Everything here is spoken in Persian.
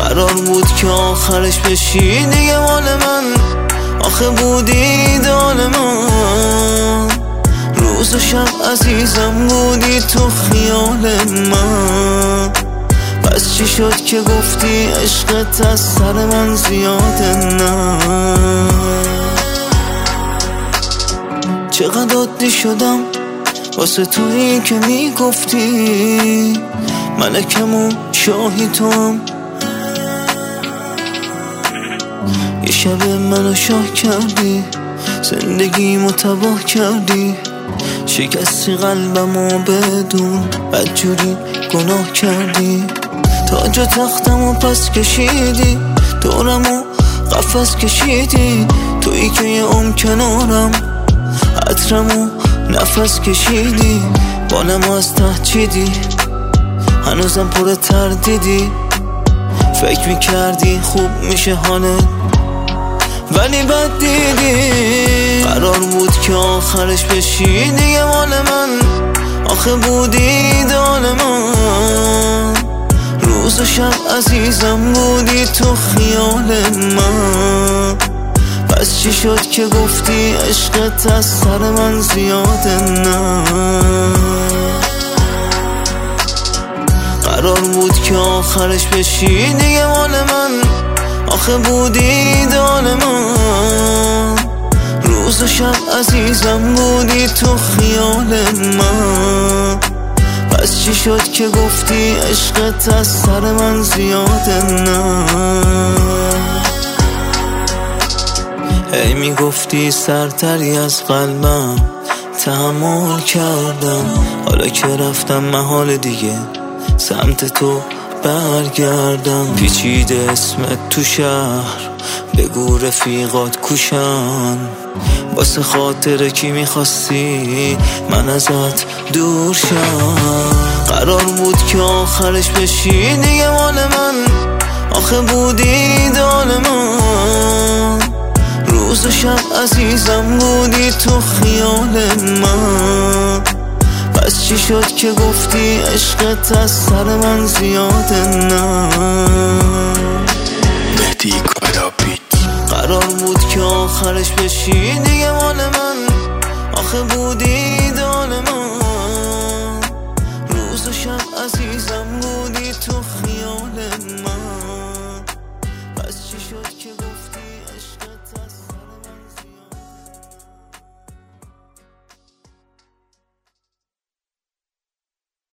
قرار بود که آخرش بشی دیگه مال من، آخه بودی ایدال من. روز و شب عزیزم بودی تو خیال من، پس چی شد که گفتی عشقت از سر من زیاده؟ نه چقدر عادی شدم واسه تویی که میگفتی ملکم و شاهی توام. یه شب منو شاه کردی، زندگیمو تباه کردی، شکستی قلبمو بدون بدجوری گناه کردی. تاج و تختمو پس کشیدی، دورمو قفس کشیدی، تویی که یه کنارم عطرمو نفس کشیدی. بالمو از ته چیدی، هنوزم پر تردیدی، فکر میکردی خوب میشه حالت ولی بد دیدی. قرار بود که آخرش بشی دیگه مال من، آخه بودی ایدال من. روز و شب عزیزم بودی تو خیال من، پس چی شد که گفتی عشقت از سر من زیاده؟ نه قرار بود که آخرش بشی دیگه مال من، آخه بودی ایدال من. روز و شب عزیزم بودی تو خیال من، پس چی شد که گفتی عشقت از سر من زیاده؟ نه هی میگفتی سرتری از قلبم، تحمل کردم. حالا که رفتم محال دیگه سمت تو برگردم. پیچیده اسمت تو شهر، بگو رفیقات کوشن، واسه خاطر کی میخواستی من ازت دور شم. قرار بود که آخرش بشی دیگه مال من، آخه بودی ایدال من. روز و شب عزیزم بودی تو خیال من، پس چی شد که گفتی عشقت از سر من زیاده؟ نه مهدی کارابیت. قرار بود که آخرش بشی دیگه مال من، آخه بودی ایدال من. روز و شب عزیزم بودی تو خیال من، پس چی شد که